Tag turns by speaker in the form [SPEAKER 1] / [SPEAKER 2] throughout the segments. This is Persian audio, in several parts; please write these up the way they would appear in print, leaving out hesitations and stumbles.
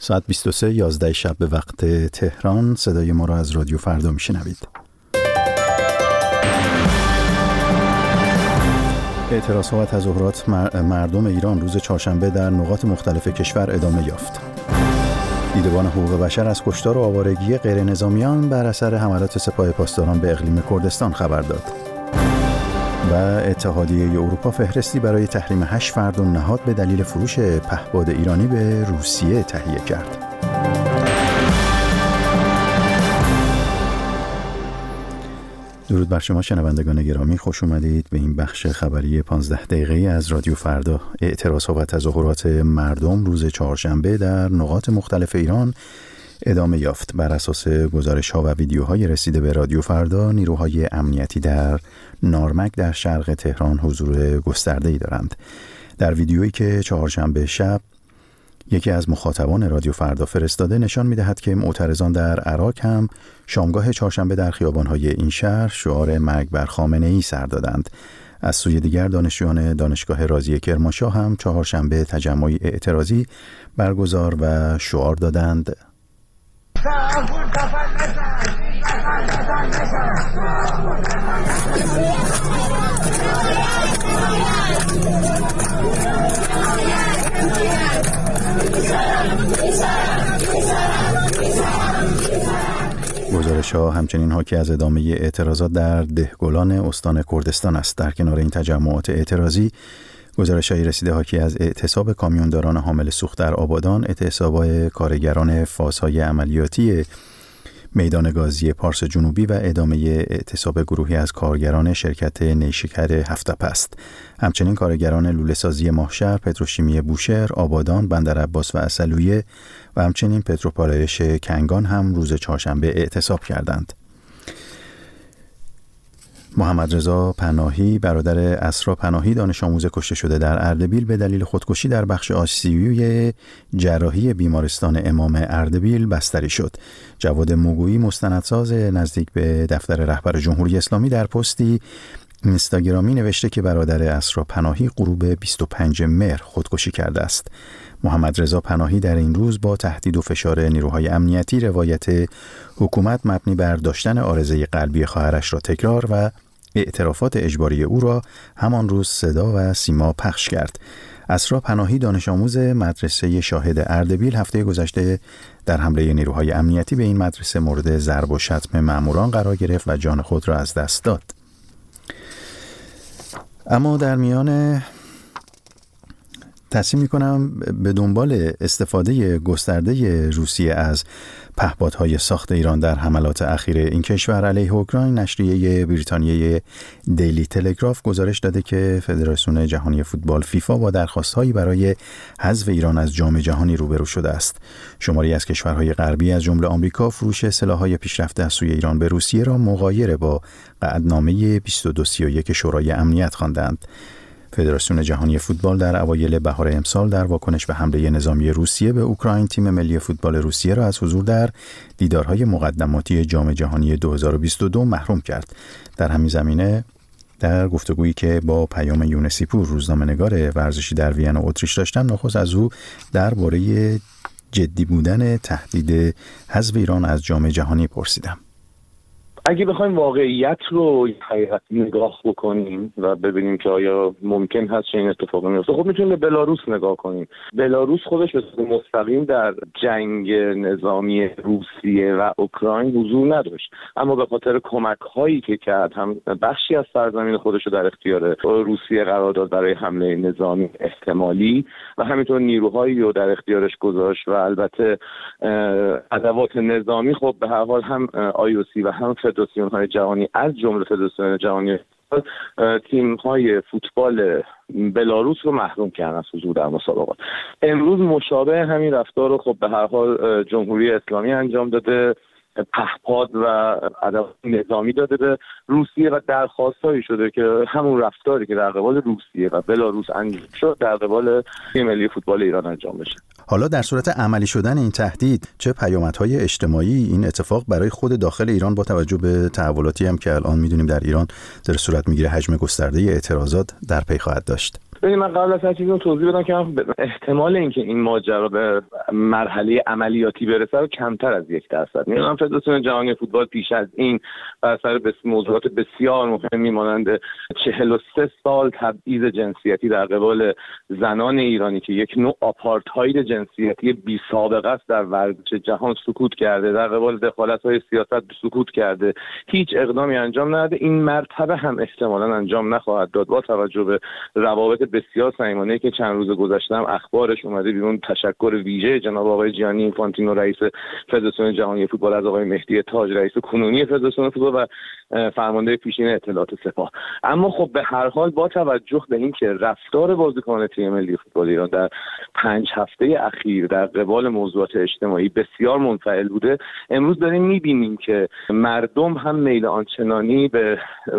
[SPEAKER 1] ساعت 23:11 شب به وقت تهران. صدای ما را از رادیو فردا میشنوید. اعتراضها و تظاهرات مردم ایران روز چهارشنبه در نقاط مختلف کشور ادامه یافت. دیدبان حقوق بشر از کشتار و آوارگی غیر نظامیان بر اثر حملات سپاه پاسداران به اقلیم کردستان خبر داد. و اتحادیه اروپا فهرستی برای تحریم 8 فردون نهاد به دلیل فروش پهپاد ایرانی به روسیه تهیه کرد. درود بر شما شنوندگان گرامی، خوش اومدید به این بخش خبری 15 دقیقه‌ای از رادیو فردا. اعتراضها و تظاهرات مردم روز چهارشنبه در نقاط مختلف ایران ادامه یافت. بر اساس گزارش‌ها و ویدیوهای رسیده به رادیو فردا، نیروهای امنیتی در نارمک در شرق تهران حضور گسترده‌ای دارند. در ویدیویی که چهارشنبه شب یکی از مخاطبان رادیو فردا فرستاده نشان می‌دهد که معترضان در عراق هم شامگاه چهارشنبه در خیابان‌های این شهر شعار مرگ بر خامنه‌ای سر دادند. از سوی دیگر دانشجویان دانشگاه رازی کرمانشاه هم چهارشنبه تجمعی اعتراضی برگزار و شعار دادند. گزارش‌ها همچنین حاکی از ادامه اعتراضات در دهگلان استان کردستان است. در کنار این تجمعات اعتراضی، گزارش‌هایی رسیده حاکی از اعتصاب کامیونداران حامل سوخت در آبادان، اعتصاب کارگران فازهای عملیاتی میدان گازی پارس جنوبی و ادامه اعتصاب گروهی از کارگران شرکت نیشکر هفت‌پست. همچنین کارگران لوله‌سازی ماهشهر، پتروشیمی بوشهر، آبادان، بندرعباس و عسلویه و همچنین پتروپالایش کنگان هم روز چهارشنبه اعتصاب کردند. محمد رضا پناهی، برادر اسرا پناهی، دانش آموز کشته شده در اردبیل، به دلیل خودکشی در بخش آی‌سی‌یو جراحی بیمارستان امام اردبیل بستری شد. جواد موگویی، مستندساز نزدیک به دفتر رهبر جمهوری اسلامی، در پستی اینستاگرامی نوشته که برادر اسرا پناهی غروب 25 مهر خودکشی کرده است. محمد رضا پناهی در این روز با تهدید و فشار نیروهای امنیتی روایت حکومت مبنی بر داشتن عارضه قلبی خواهرش را تکرار و اعترافات اجباری او را همان روز صدا و سیما پخش کرد. اسرا پناهی، دانش آموز مدرسه شاهد اردبیل، هفته گذشته در حمله نیروهای امنیتی به این مدرسه مورد ضرب و شتم ماموران قرار گرفت و جان خود را از دست داد. اما در میان تصمیم می‌کنم به دنبال استفاده گسترده روسیه از پهپادهای ساخت ایران در حملات اخیر این کشور علیه اوکراین، نشریه بریتانیای دیلی تلگراف گزارش داده که فدراسیون جهانی فوتبال فیفا با درخواست‌هایی برای حذف ایران از جام جهانی روبرو شده است. شماری از کشورهای غربی از جمله آمریکا فروش سلاح‌های پیشرفته از سوی ایران به روسیه را مغایر با قعدنامه 2231 شورای امنیت خواندند. فدراسیون جهانی فوتبال در اوایل بهار امسال در واکنش به حمله نظامی روسیه به اوکراین، تیم ملی فوتبال روسیه را از حضور در دیدارهای مقدماتی جام جهانی 2022 محروم کرد. در همین زمینه در گفتگویی که با پیام یونسیپور، روزنامه‌نگار ورزشی در وین اتریش داشتم، نخست از او درباره جدی بودن تهدید حذف ایران از جام جهانی پرسیدم.
[SPEAKER 2] اگه بخوایم واقعیت رو حقیقتی نگاه بکنیم و ببینیم که آیا ممکن هست چنین اتفاقی بیفته، خب میتونیم به بلاروس نگاه کنیم. بلاروس خودش به صورت مستقیم در جنگ نظامی روسیه و اوکراین حضور نداشت، اما به خاطر کمک‌هایی که کرد، هم بخشی از سرزمین خودش رو در اختیار روسیه قرار داد برای حمله نظامی احتمالی و همینطور نیروهایی رو در اختیارش گذاشت و البته ادوات نظامی. خب به هر حال هم IOC و هم فدراسیون‌های جهانی از جمله فدراسیون جهانی تیم‌های فوتبال بلاروس رو محروم کردن از حضور در مسابقات. امروز مشابه همین رفتار رو خب به هر حال جمهوری اسلامی انجام داده، پهپاد و ادوات نظامی داده به روسیه و درخواستایی شده که همون رفتاری که در قبال روسیه و بلاروس انجام شد در قبال تیم ملی فوتبال ایران انجام بشه.
[SPEAKER 1] حالا در صورت عملی شدن این تهدید چه پیامدهای اجتماعی این اتفاق برای خود داخل ایران با توجه به تحولاتی هم که الان میدونیم در ایران در صورت میگیره، حجم گسترده اعتراضات در پی خواهد داشت؟
[SPEAKER 2] ببین من قبل از هر چیزی توضیح بدم که احتمال اینکه این ماجرا به مرحله عملیاتی برسه رو کمتر از 1%. میدونم فدراسیون جهانی فوتبال پیش از این بر سر موضوعات بسیار مهمی مانند 43 سال تبعیض جنسیتی در قبال زنان ایرانی که یک نوع آپارتاید جنسیتی بی سابقه است در ورزش جهان سکوت کرده، در قبال دخالت‌های سیاست سکوت کرده، هیچ اقدامی انجام نداده. این مرتبه هم احتمالاً انجام نخواهد داد با توجه به روابط بسیار صمیمانه‌ای که چند روز گذشته هم اخبارش اومده بیرون. تشکر ویژه جناب آقای جیانی اینفانتینو رئیس فدراسیون جهانی فوتبال از آقای مهدی تاج رئیس کنونی فدراسیون فوتبال و فرمانده پیشین اطلاعات سپاه. اما خب به هر حال با توجه به اینکه رفتار بازیکنان تیم ملی فوتبال ایران در 5 هفته اخیر در قبال موضوعات اجتماعی بسیار منفعل بوده، امروز داریم می‌بینیم که مردم هم میل آنچنانی به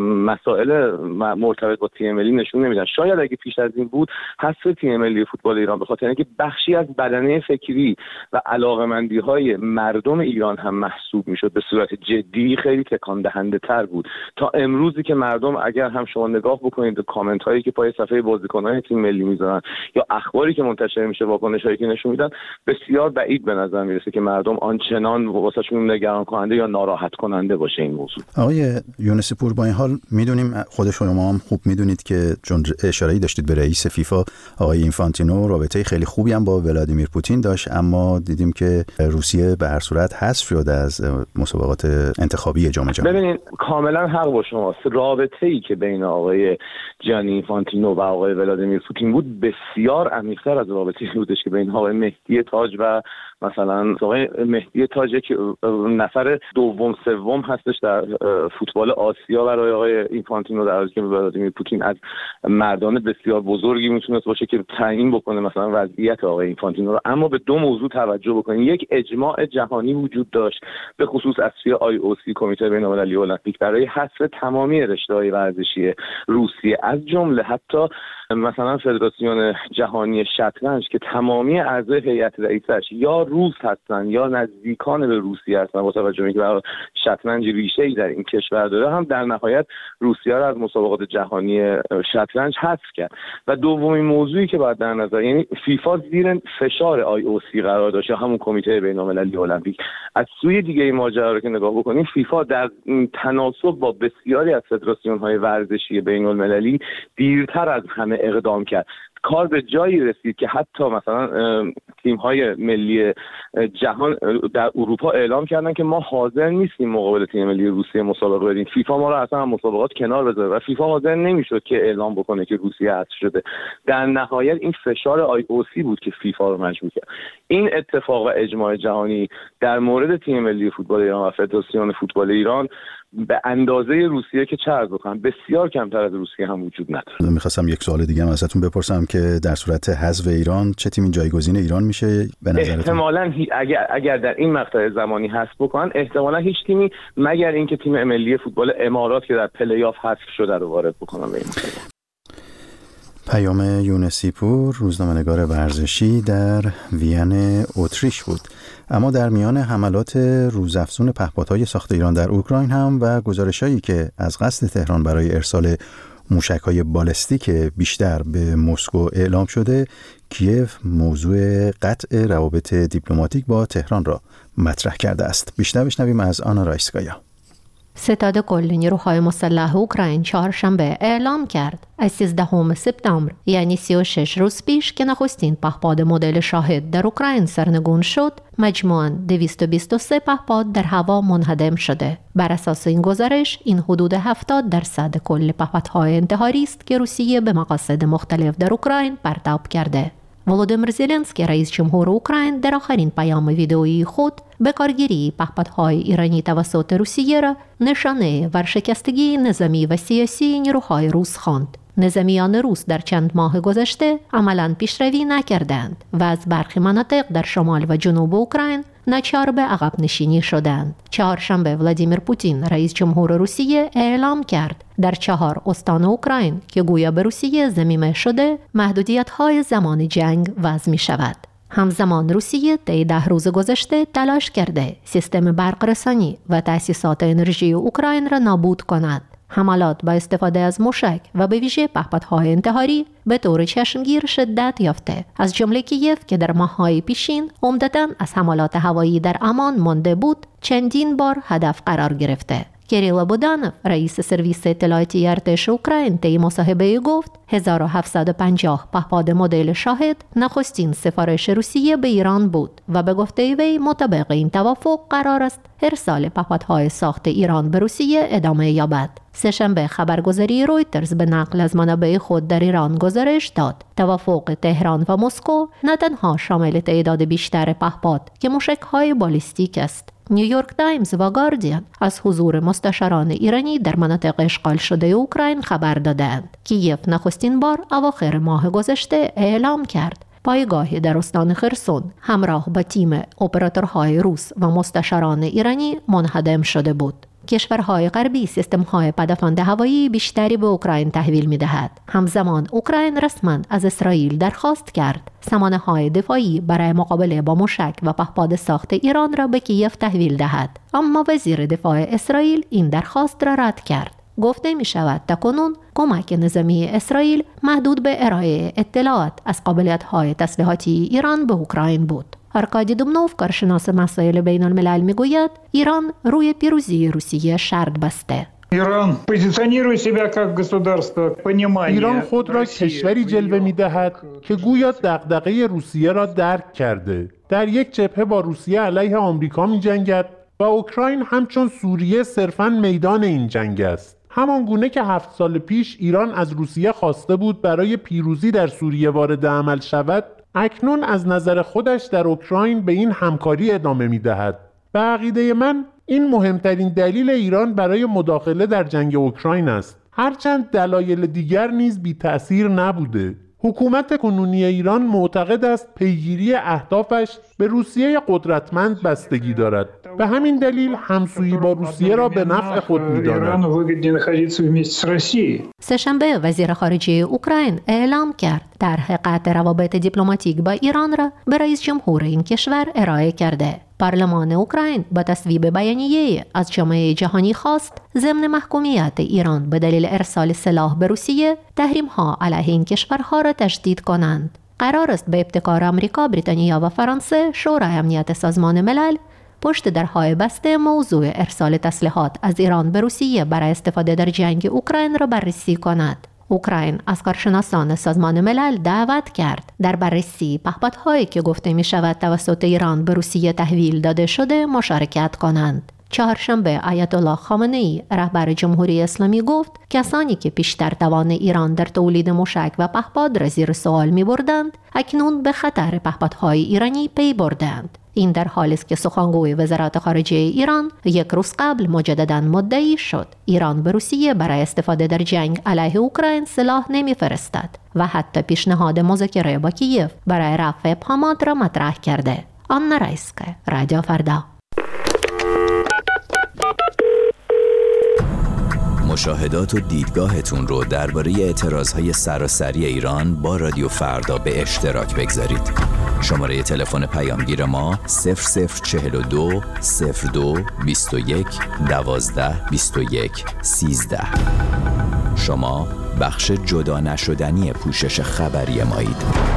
[SPEAKER 2] مسائل مرتبط با تیم ملی نشون نمیدن. شاید اگه پیش از این بود حذف تیم ملی فوتبال ایران به خاطر اینکه بخشی از بدنه فکری و علاقه‌مندی‌های مردم ایران هم محسوب میشد به صورت جدی خیلی تکان دهنده تر بود تا امروزی که مردم اگر هم شما نگاه بکنید به کامنت هایی که پای صفحه بازیکنان تیم ملی میذارن یا اخباری که منتشر میشه، واکنش هایی که نشون میدن، بسیار بعید به نظر میرسه که مردم آنچنان واسهشون نگران کننده یا ناراحت کننده باشه این موضوع.
[SPEAKER 1] آقای یونسی پور، با این حال میدونیم خود شما هم خوب میدونید که چون اشاره‌ای داشتید به رئیس فیفا آقای اینفانتینو، رابطه خیلی خوبی هم با ولادیمیر پوتین داشت، اما دیدیم که روسیه به هر صورت حذف شد از مسابقات انتخابی جام جهانی.
[SPEAKER 2] ببینید کاملا حق با شماست. رابطه‌ای که بین آقای جانی اینفانتینو و آقای ولادیمیر پوتین بود بسیار عمیق‌تر از رابطه‌ای بودش که بین آقای مهدی تاج و مثلا آقای مهدی تاج که نفر دوم سوم هستش در فوتبال آسیا برای آقای اینفانتینو، در حالی که ولادیمیر پوتین از مردان بسیار بزرگی میتونست باشه که تعیین بکنه مثلا وضعیت آقای اینفانتینو رو. اما به دو موضوع توجه بکنید. یک، اجماع جهانی وجود داشت به خصوص از سوی IOC کمیته بین‌المللی المپیک برای حذف تمامی رشته‌های ورزشی روسیه، از جمله حتی مثلا فدراسیون جهانی شطرنج که تمامی اعضای هیئت رئیسش یا روس هستن یا نزدیکان به روسیه هستن، با توجه به اینکه شطرنج ریشه‌ای در این کشور داره، هم در نهایت روسیه را از مسابقات جهانی شطرنج حذف کرد. و دومین موضوعی که باید در نظر، یعنی فیفا زیر فشار IOC قرار داشت، همون کمیته بین‌المللی المپیک. از سوی دیگه این ماجرا رو که نگاه بکنیم، فیفا در تناسب با بسیاری از فدراسیون‌های ورزشی بین‌المللی دیرتر از همه اقدام کرد. کار به جایی رسید که حتی مثلا تیم‌های ملی جهان در اروپا اعلام کردن که ما حاضر نیستیم مقابل تیم ملی روسیه مسابقه بدیم. فیفا ما رو اصلا مسابقات کنار بذاره و فیفا حاضر نمیشد که اعلام بکنه که روسیه حذف شده. در نهایت این فشار IOC بود که فیفا رو مجبور کرد. این اتفاق و اجماع جهانی در مورد تیم ملی فوتبال ایران و فدراسیون فوتبال ایران به اندازه روسیه که چه عرض بکنم بسیار کمتر از روسیه هم وجود نداره.
[SPEAKER 1] می‌خواستم یک سوال دیگه هم ازتون بپرسم که در صورت حذف ایران چه تیمی جایگزین ایران میشه به نظرتون؟
[SPEAKER 2] احتمالاً اگر در این مقطع زمانی حذف بکنن، احتمالاً هیچ تیمی مگر اینکه تیم ملی فوتبال امارات که در پلی آف حذف شده رو وارد بکنن به این مسابقه.
[SPEAKER 1] پیام یونسی پور، روزنامه‌نگار ورزشی در وین اتریش بود. اما در میان حملات روزافزون پهپادهای ساخت ایران در اوکراین هم و گزارش‌هایی که از قصد تهران برای ارسال موشک‌های بالستیک بیشتر به مسکو اعلام شده، کیف موضوع قطع روابط دیپلماتیک با تهران را مطرح کرده است. بیشتر بشنویم از آنا رایسکایا.
[SPEAKER 3] ستاد کل نیروهای مسلح اوکراین چهارشنبه اعلام کرد از 13 سپتامبر، یعنی 36 روز پیش که نخستین پهپاد مدل شاهد در اوکراین سرنگون شد، مجموعاً 223 پهپاد در هوا منهدم شده. بر اساس این گزارش، این حدود 70% کل پهپادهای انتحاری است که روسیه به مقاصد مختلف در اوکراین پرتاب کرده. ولودیمیر زلنسکی رئیس جمهور اوکراین در آخرین پیام ویدئویی خود به کارگیری پهپادهای ایرانی توسط روسیه را نشانه ورشکستگی نظامی و سیاسی نیروهای روس خواند. نظامیان روس در چند ماه گذشته عملاً پیشروی نکردند و از برخی مناطق در شمال و جنوب اوکراین ناچار به عقب نشینی شدند. چهارشنبه ولادیمیر پوتین رئیس جمهور روسیه اعلام کرد در 4 استان اوکراین که گویا به روسیه ضمیمه شده، محدودیت‌های زمان جنگ وضع می‌شود. همزمان روسیه طی 10 روز گذشته تلاش کرده سیستم برق رسانی و تأسیسات انرژی اوکراین را نابود کند. حملات با استفاده از موشک و به ویژه پهپادهای انتحاری به طور چشمگیر شدت یافته، از جمله کیف که در ماه‌های پیشین عمدتاً از حملات هوایی در امان مانده بود، چندین بار هدف قرار گرفته. کریل بودانوف، رئیس سرویس اطلاعاتی ارتش اوکراین، طی مصاحبه گفت 1750 پهپاد مدل شاهد نخستین سفارش روسیه به ایران بود و به گفته وی مطابق این توافق قرار است ارسال پهپادهای ساخت ایران به روسیه ادامه یابد. سه‌شنبه خبرگزاری رویترز به نقل از منابع خود در ایران گزارش داد توافق تهران و مسکو نه تنها شامل تعداد بیشتر پهپاد که موشک‌های بالیستیک است. نیویورک تایمز و گاردین از حضور مستشاران ایرانی در مناطق اشغال شده اوکراین خبر دادند. کیف نخستین بار اواخر ماه گذشته اعلام کرد پایگاهی در استان خرسون همراه با تیم اپراتورهای روس و مستشاران ایرانی منهدم شده بود. کشورهای غربی سیستم‌های پدافند هوایی بیشتری به اوکراین تحویل می‌دهد. همزمان اوکراین رسما از اسرائیل درخواست کرد سامانه‌های دفاعی برای مقابله با موشک و پهپاد ساخت ایران را به کیف تحویل دهد، اما وزیر دفاع اسرائیل این درخواست را رد کرد. گفته می شود تاکنون کمک نظامی اسرائیل محدود به ارائه اطلاعات از قابلیت‌های تسلیحاتی ایران به اوکراین بود. آرکادی دومنوف، کارشناس مسائل بین الملل، میگوید ایران روی پیروزی روسیه شرط بسته.
[SPEAKER 4] ایران خود را کشوری جلوه می‌دهد که گویا دغدغه روسیه را درک کرده. در یک جبهه با روسیه علیه آمریکا می‌جنگد و اوکراین همچون سوریه صرفاً میدان این جنگ است. همان گونه که 7 سال پیش ایران از روسیه خواسته بود برای پیروزی در سوریه وارد عمل شود، اکنون از نظر خودش در اوکراین به این همکاری ادامه می‌دهد. به عقیده من این مهمترین دلیل ایران برای مداخله در جنگ اوکراین است، هرچند دلایل دیگر نیز بی تأثیر نبوده. حکومت کنونی ایران معتقد است پیگیری اهدافش به روسیه قدرتمند بستگی دارد. به همین دلیل همسویی با روسیه را به نفع خود می‌داند.
[SPEAKER 3] سه‌شنبه وزیر خارجه اوکراین اعلام کرد طرح قطع روابط دیپلماتیک با ایران را به رئیس جمهور این کشور ارائه کرده. پارلمان اوکراین با تصویب بیانیه از جامعه جهانی خواست ضمن محکومیت ایران به دلیل ارسال سلاح به روسیه تحریم‌ها علیه این کشورها را تشدید کنند. قرار است به ابتکار آمریکا، بریتانیا و فرانسه شورای امنیت سازمان ملل پشت درهای بسته موضوع ارسال تسلیحات از ایران به روسیه برای استفاده در جنگ اوکراین را بررسی کند. اوکراین از کارشناسان سازمان ملل دعوت کرد در بررسی پهپادهایی که گفته می شود توسط ایران به روسیه تحویل داده شده مشارکت کنند. چهارشنبه آیت الله خامنه‌ای، رهبر جمهوری اسلامی، گفت کسانی که پیشتر توان ایران در تولید موشک و پهپاد را زیر سوال می بردند، اکنون به خطر پهپادهای ایرانی پی بردند. این در حالی است که سخنگوی وزارت خارجه ایران یک روز قبل مجدداً مدعی شد ایران به روسیه برای استفاده در جنگ علیه اوکراین سلاح نمی‌فرستد و حتی پیشنهاد مذاکره با کیف برای رفع ابهامات را مطرح کرده. آنا رایسکا، رادیو فردا.
[SPEAKER 5] مشاهدات و دیدگاهتون رو درباره اعتراضهای سراسری ایران با رادیو فردا به اشتراک بگذارید. شماره تلفن پیامگیر ما 0042 02 21 12 21 13. شما بخش جدا نشدنی پوشش خبری مایید.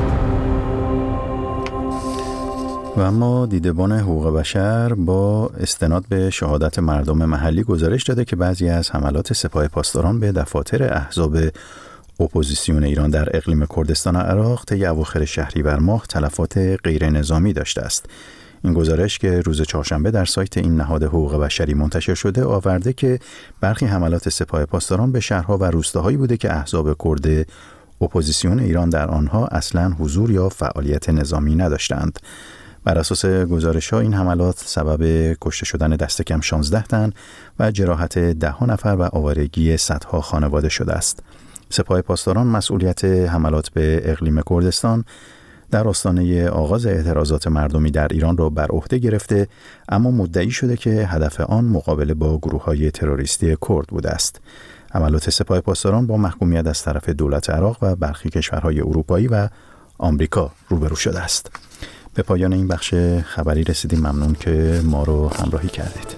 [SPEAKER 1] و اما دیدبان حقوق بشر با استناد به شهادت مردم محلی گزارش داده که بعضی از حملات سپاه پاسداران به دفاتر احزاب اپوزیسیون ایران در اقلیم کردستان و عراق طی اواخر شهریور ماه تلفات غیر نظامی داشته است. این گزارش که روز چهارشنبه در سایت این نهاد حقوق بشری منتشر شده آورده که برخی حملات سپاه پاسداران به شهرها و روستاهایی بوده که احزاب کرد اپوزیسیون ایران در آنها اصلاً حضور یا فعالیت نظامی نداشتند. بر اساس گزارش‌ها این حملات سبب کشته شدن دست کم 16 تن و جراحت 10 نفر و آوارگی صدها خانواده شده است. سپاه پاسداران مسئولیت حملات به اقلیم کردستان در آستانه آغاز اعتراضات مردمی در ایران را بر عهده گرفته، اما مدعی شده که هدف آن مقابله با گروه‌های تروریستی کرد بوده است. حملات سپاه پاسداران با محکومیت از طرف دولت عراق و برخی کشورهای اروپایی و آمریکا روبرو شده است. به پایان این بخش خبری رسیدیم. ممنون که ما رو همراهی کردید.